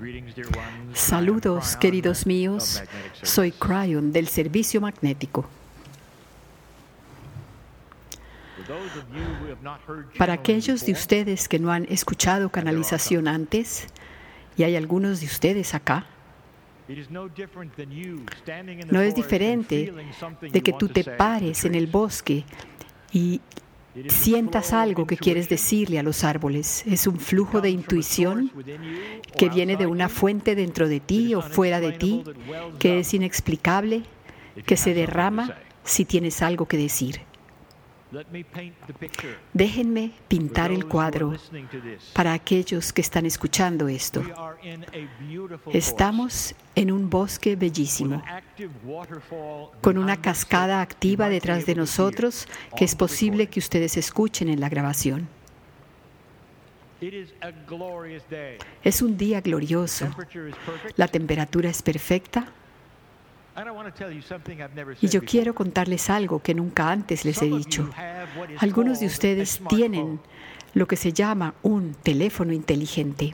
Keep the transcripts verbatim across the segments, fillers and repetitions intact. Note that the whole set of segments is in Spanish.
Saludos, queridos míos. Soy Cryon del Servicio Magnético. Para aquellos de ustedes que no han escuchado canalización antes, y hay algunos de ustedes acá, no es diferente de que tú te pares en el bosque y sientas algo que quieres decirle a los árboles. Es un flujo de intuición que viene de una fuente dentro de ti o fuera de ti, que es inexplicable, que se derrama si tienes algo que decir. Déjenme pintar el cuadro para aquellos que están escuchando esto. Estamos en un bosque bellísimo, con una cascada activa detrás de nosotros que es posible que ustedes escuchen en la grabación. Es un día glorioso. La temperatura es perfecta. Y yo quiero contarles algo que nunca antes les he dicho. Algunos de ustedes tienen lo que se llama un teléfono inteligente.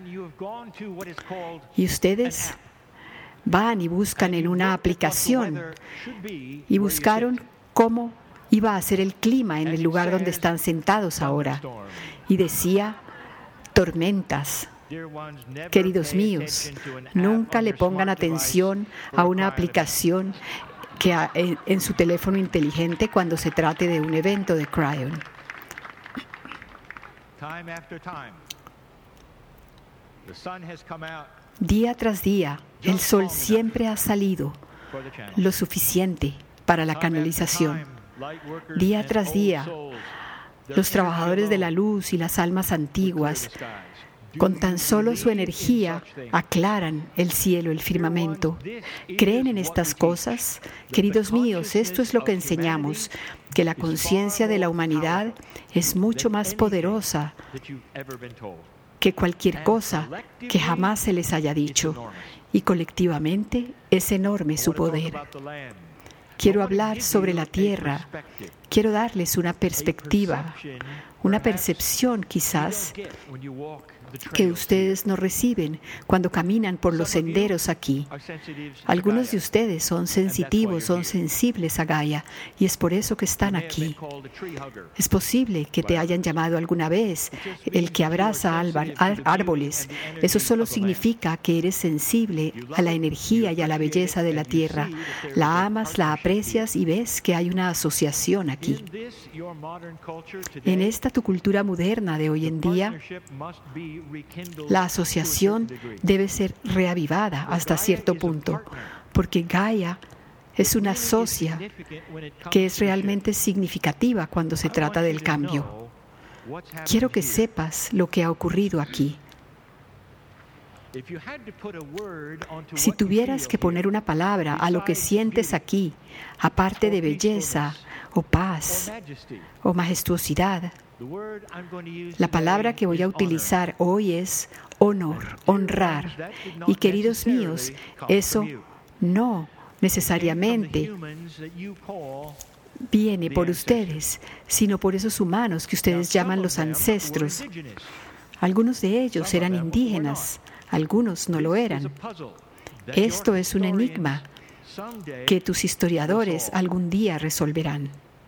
Y ustedes van y buscan en una aplicación y buscaron cómo iba a ser el clima en el lugar donde están sentados ahora. Y decía tormentas. Queridos míos, nunca le pongan atención a una aplicación que ha, en, en su teléfono inteligente cuando se trate de un evento de Cryon. Día tras día, el sol siempre ha salido lo suficiente para la canalización. Día tras día, los trabajadores de la luz y las almas antiguas, con tan solo su energía, aclaran el cielo, el firmamento. ¿Creen en estas cosas? Queridos míos, esto es lo que enseñamos, que la conciencia de la humanidad es mucho más poderosa que cualquier cosa que jamás se les haya dicho. Y colectivamente es enorme su poder. Quiero hablar sobre la tierra. Quiero darles una perspectiva, una percepción quizás que ustedes no reciben cuando caminan por los senderos aquí. Algunos de ustedes son sensitivos, son sensibles a Gaia, y es por eso que están aquí. Es posible que te hayan llamado alguna vez el que abraza árboles. Eso solo significa que eres sensible a la energía y a la belleza de la tierra. La amas, la aprecias y ves que hay una asociación aquí. En esta tu cultura moderna de hoy en día, la asociación debe ser reavivada hasta cierto punto, porque Gaia es una socia que es realmente significativa cuando se trata del cambio. Quiero que sepas lo que ha ocurrido aquí. Si tuvieras que poner una palabra a lo que sientes aquí, aparte de belleza o paz o majestuosidad, la palabra que voy a utilizar hoy es honor, honrar. Y queridos míos, eso no necesariamente viene por ustedes, sino por esos humanos que ustedes llaman los ancestros. Algunos de ellos eran indígenas, algunos no lo eran. Esto es un enigma que tus historiadores algún día resolverán.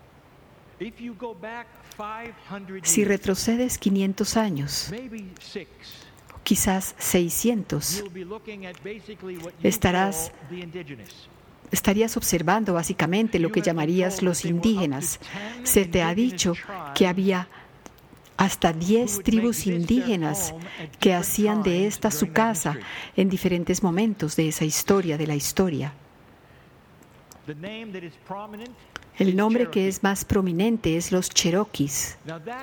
Si retrocedes quinientos años, quizás seiscientos, estarás, estarías observando básicamente lo que llamarías los indígenas. Se te ha dicho que había hasta diez tribus indígenas que hacían de esta su casa en diferentes momentos de esa historia, de la historia. El nombre que es más prominente es los Cherokees.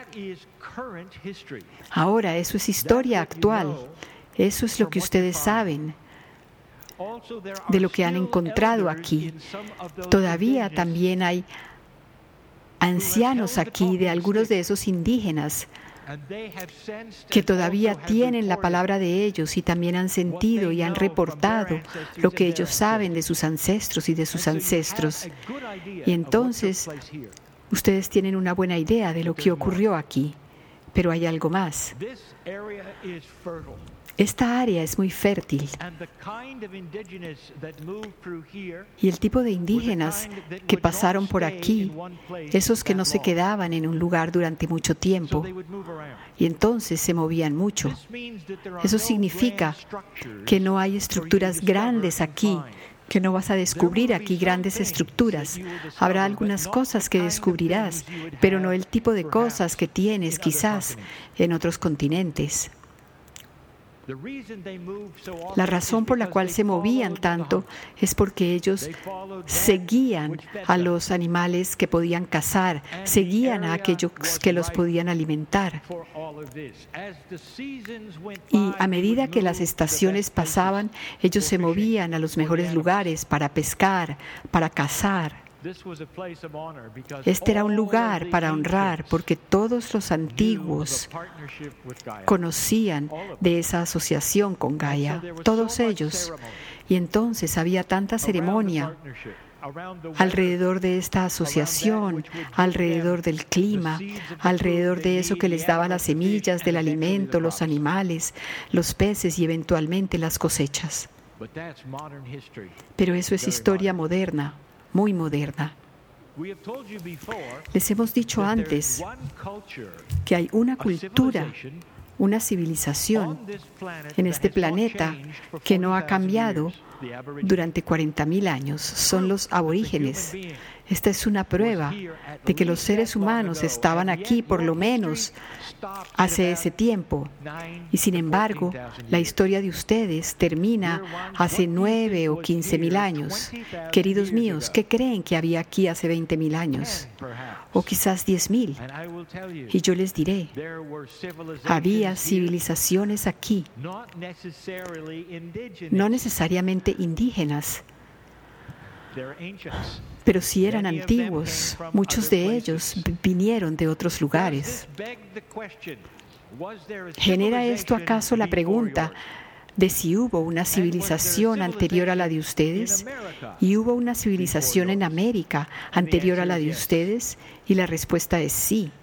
Ahora, eso es historia actual. Eso es lo que ustedes saben de lo que han encontrado aquí. Todavía también hay ancianos aquí de algunos de esos indígenas que todavía tienen la palabra de ellos y también han sentido y han reportado lo que ellos saben de sus ancestros y de sus ancestros. Y entonces ustedes tienen una buena idea de lo que ocurrió aquí, Pero hay algo más. Esta área es muy fértil y el tipo de indígenas que pasaron por aquí, esos que no se quedaban en un lugar durante mucho tiempo y entonces se movían mucho. Eso significa que no hay estructuras grandes aquí, que no vas a descubrir aquí grandes estructuras. Habrá algunas cosas que descubrirás, pero no el tipo de cosas que tienes quizás en otros continentes. La razón por la cual se movían tanto es porque ellos seguían a los animales que podían cazar, seguían a aquellos que los podían alimentar. Y a medida que las estaciones pasaban, ellos se movían a los mejores lugares para pescar, para cazar. Este era un lugar para honrar porque todos los antiguos conocían de esa asociación con Gaia, todos ellos. Y entonces había tanta ceremonia alrededor de esta asociación, alrededor del clima, alrededor de eso que les daba las semillas del alimento, los animales, los peces y eventualmente las cosechas. Pero eso es historia moderna. Muy moderna. Les hemos dicho antes que hay una cultura, una civilización en este planeta que no ha cambiado durante cuarenta mil años. Son los aborígenes. Esta es una prueba de que los seres humanos estaban aquí por lo menos hace ese tiempo. Y sin embargo, la historia de ustedes termina hace nueve o quince mil años. Queridos míos, ¿qué creen que había aquí hace veinte mil años? O quizás diez mil. Y yo les diré, había civilizaciones aquí, no necesariamente indígenas, pero sí eran antiguos. Muchos de ellos vinieron de otros lugares. ¿Genera esto acaso la pregunta de si hubo una civilización anterior a la de ustedes? ¿Y hubo una civilización en América anterior a la de ustedes? Y la respuesta es sí.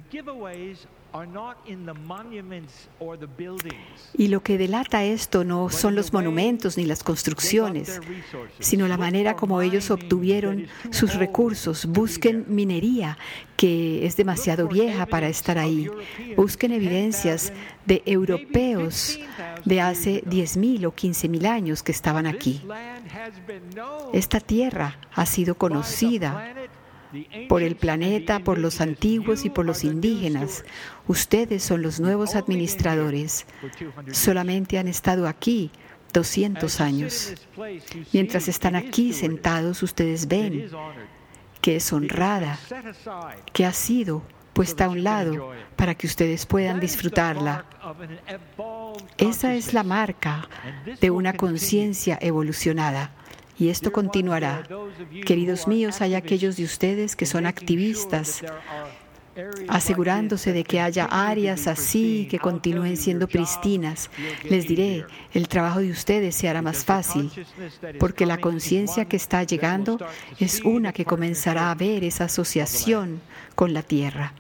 Y lo que delata esto no son los monumentos ni las construcciones, sino la manera como ellos obtuvieron sus recursos. Busquen minería, que es demasiado vieja para estar ahí. Busquen evidencias de europeos de hace diez mil o quince mil años que estaban aquí. Esta tierra ha sido conocida por el planeta, por los antiguos y por los indígenas. Ustedes son los nuevos administradores. Solamente han estado aquí doscientos años. Mientras están aquí sentados, ustedes ven que es honrada, que ha sido puesta a un lado para que ustedes puedan disfrutarla. Esa es la marca de una conciencia evolucionada. Y esto continuará. Queridos míos, hay aquellos de ustedes que son activistas, asegurándose de que haya áreas así que continúen siendo pristinas. Les diré, el trabajo de ustedes se hará más fácil, porque la conciencia que está llegando es una que comenzará a ver esa asociación con la tierra.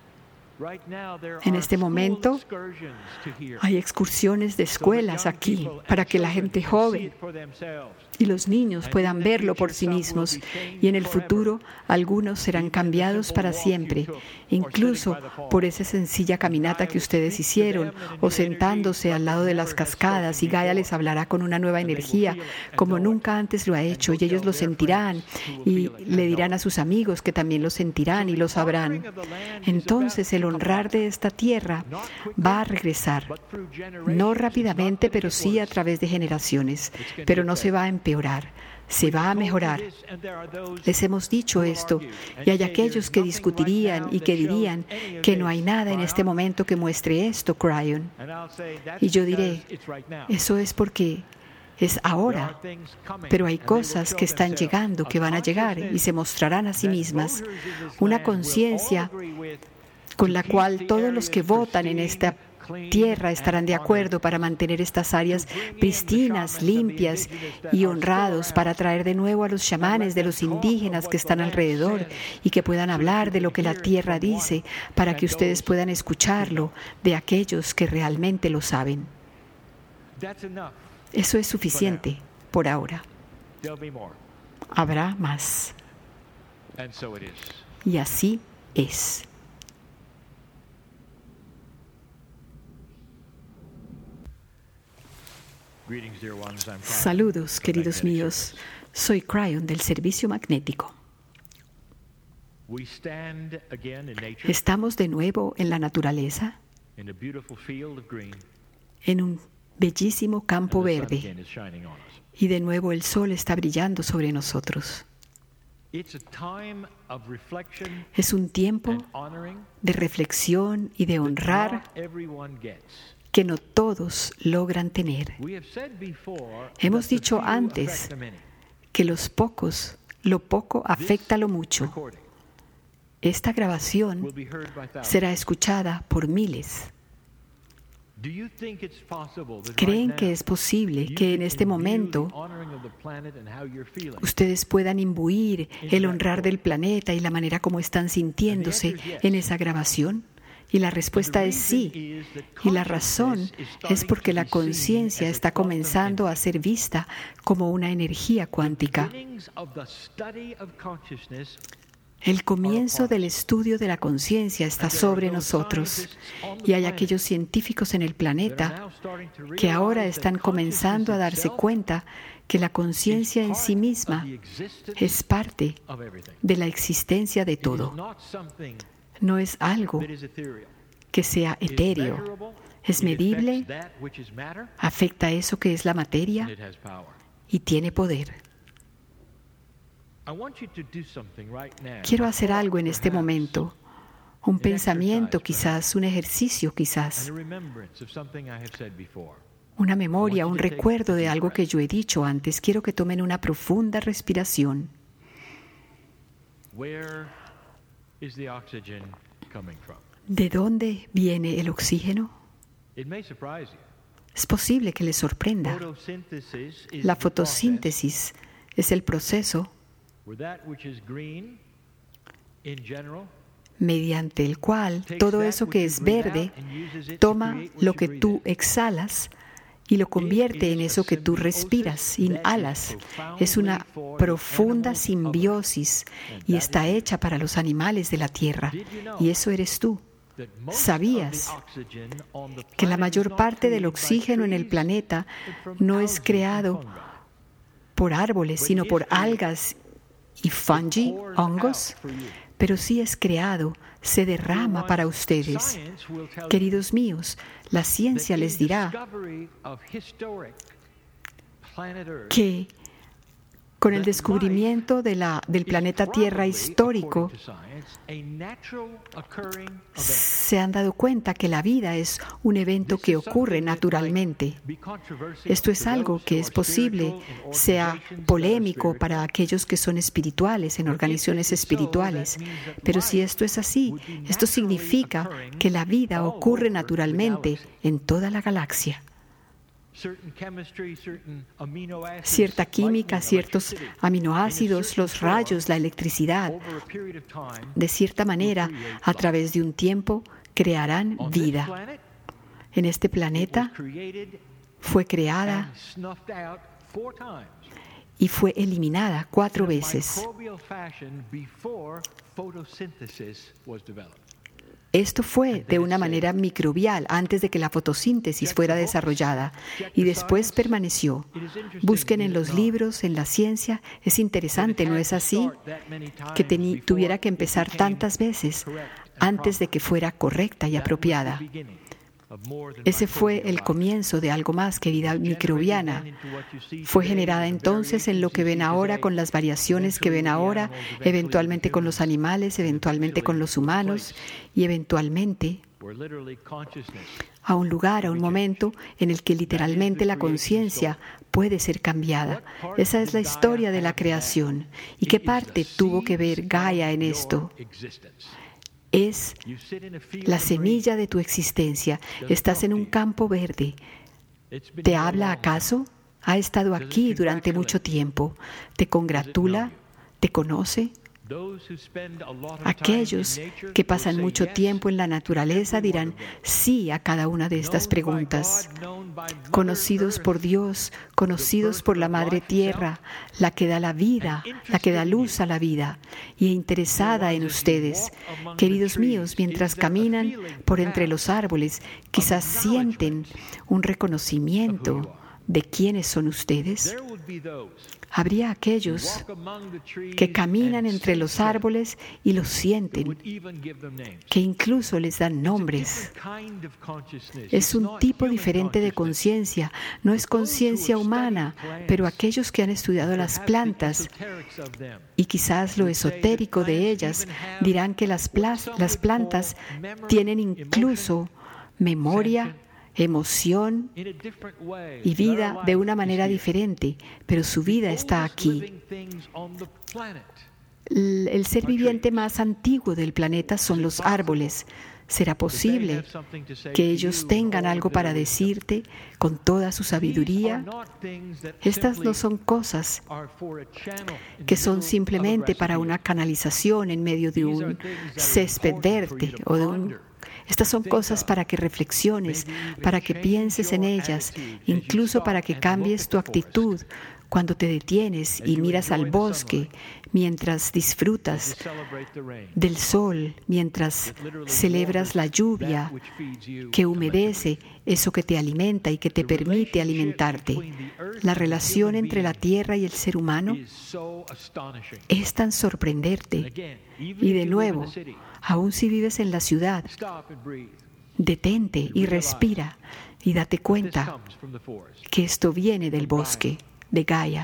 En este momento hay excursiones de escuelas aquí para que la gente joven y los niños puedan verlo por sí mismos, y en el futuro algunos serán cambiados para siempre, incluso por esa sencilla caminata que ustedes hicieron o sentándose al lado de las cascadas, y Gaia les hablará con una nueva energía como nunca antes lo ha hecho, y ellos lo sentirán y le dirán a sus amigos que también lo sentirán y lo sabrán. Entonces el honrar de esta tierra va a regresar, no rápidamente, pero sí a través de generaciones, pero no se va a empeorar, se va a mejorar. Les hemos dicho esto, y hay aquellos que discutirían y que dirían que no hay nada en este momento que muestre esto, Cryon. Y yo diré, eso es porque es ahora, pero hay cosas que están llegando, que van a llegar y se mostrarán a sí mismas. Una conciencia con la cual todos los que votan en esta tierra estarán de acuerdo para mantener estas áreas pristinas, limpias y honrados, para traer de nuevo a los chamanes de los indígenas que están alrededor y que puedan hablar de lo que la tierra dice, para que ustedes puedan escucharlo de aquellos que realmente lo saben. Eso es suficiente por ahora. Habrá más. Y así es. Saludos, queridos míos. Soy Cryon del Servicio Magnético. Estamos de nuevo en la naturaleza, en un bellísimo campo verde, y de nuevo el sol está brillando sobre nosotros. Es un tiempo de reflexión y de honrar que no todos logran tener. Hemos dicho antes que los pocos, lo poco afecta lo mucho. Esta grabación será escuchada por miles. ¿Creen que es posible que en este momento ustedes puedan imbuir el honrar del planeta y la manera como están sintiéndose en esa grabación? Y la respuesta es sí. Y la razón es porque la conciencia está comenzando a ser vista como una energía cuántica. El comienzo del estudio de la conciencia está sobre nosotros, y hay aquellos científicos en el planeta que ahora están comenzando a darse cuenta que la conciencia en sí misma es parte de la existencia de todo. No es algo que sea etéreo, es medible, afecta a eso que es la materia y tiene poder. Quiero hacer algo en este momento, un pensamiento quizás, un ejercicio quizás, una memoria, un recuerdo de algo que yo he dicho antes. Quiero que tomen una profunda respiración. ¿De dónde viene el oxígeno? Es posible que les sorprenda. La fotosíntesis es el proceso mediante el cual todo eso que es verde toma lo que tú exhalas y lo convierte en eso que tú respiras, inhalas. Es una profunda simbiosis y está hecha para los animales de la tierra. Y eso eres tú. ¿Sabías que la mayor parte del oxígeno en el planeta no es creado por árboles, sino por algas y fungi, hongos? Pero sí es creado, se derrama para ustedes. Queridos míos, la ciencia les dirá que con el descubrimiento de la, del planeta Tierra histórico, se han dado cuenta que la vida es un evento que ocurre naturalmente. Esto es algo que es posible, sea polémico para aquellos que son espirituales, en organizaciones espirituales. Pero si esto es así, esto significa que la vida ocurre naturalmente en toda la galaxia. Cierta química, ciertos aminoácidos, los rayos, la electricidad, de cierta manera, a través de un tiempo, crearán vida. En este planeta fue creada y fue eliminada cuatro veces. Esto fue de una manera microbial antes de que la fotosíntesis fuera desarrollada y después permaneció. Busquen en los libros, en la ciencia. Es interesante, ¿no es así? Que teni- tuviera que empezar tantas veces antes de que fuera correcta y apropiada. Ese fue el comienzo de algo más que vida microbiana. Fue generada entonces en lo que ven ahora, con las variaciones que ven ahora, eventualmente con los animales, eventualmente con los humanos y eventualmente a un lugar, a un momento en el que literalmente la conciencia puede ser cambiada. Esa es la historia de la creación. ¿Y qué parte tuvo que ver Gaia en esto? Es la semilla de tu existencia. Estás en un campo verde. ¿Te habla acaso? Ha estado aquí durante mucho tiempo. ¿Te congratula? ¿Te conoce? Aquellos que pasan mucho tiempo en la naturaleza dirán sí a cada una de estas preguntas. Conocidos por Dios, conocidos por la Madre Tierra, la que da la vida, la que da luz a la vida, y interesada en ustedes. Queridos míos, mientras caminan por entre los árboles, quizás sienten un reconocimiento de quiénes son ustedes. Habría aquellos que caminan entre los árboles y los sienten, que incluso les dan nombres. Es un tipo diferente de conciencia, no es conciencia humana, pero aquellos que han estudiado las plantas y quizás lo esotérico de ellas dirán que las, plas- las plantas tienen incluso memoria, emoción y vida de una manera diferente, pero su vida está aquí. El, el ser viviente más antiguo del planeta son los árboles. ¿Será posible que ellos tengan algo para decirte con toda su sabiduría? Estas no son cosas que son simplemente para una canalización en medio de un césped verde o de un... Estas son cosas para que reflexiones, para que pienses en ellas, incluso para que cambies tu actitud cuando te detienes y miras al bosque, mientras disfrutas del sol, mientras celebras la lluvia que humedece eso que te alimenta y que te permite alimentarte. La relación entre la tierra y el ser humano es tan sorprendente. Y de nuevo, aun si vives en la ciudad, detente y respira y date cuenta que esto viene del bosque de Gaia.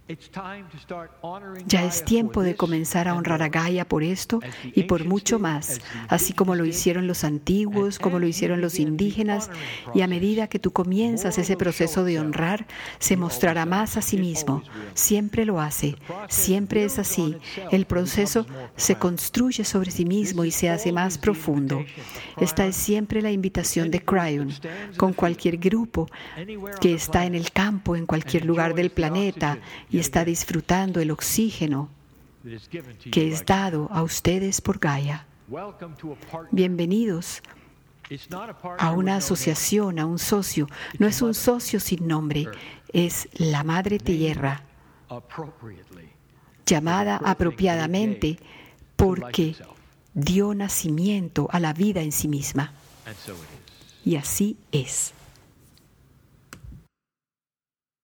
Ya es tiempo de comenzar a honrar a Gaia por esto y por mucho más, así como lo hicieron los antiguos, como lo hicieron los indígenas, y a medida que tú comienzas ese proceso de honrar, se mostrará más a sí mismo. Siempre lo hace, siempre es así. El proceso se construye sobre sí mismo y se hace más profundo. Esta es siempre la invitación de Cryon, con cualquier grupo que está en el campo, en cualquier lugar del planeta, y está disfrutando el oxígeno que es dado a ustedes por Gaia. Bienvenidos a una asociación, a un socio. No es un socio sin nombre, es la Madre Tierra, llamada apropiadamente porque dio nacimiento a la vida en sí misma. Y así es.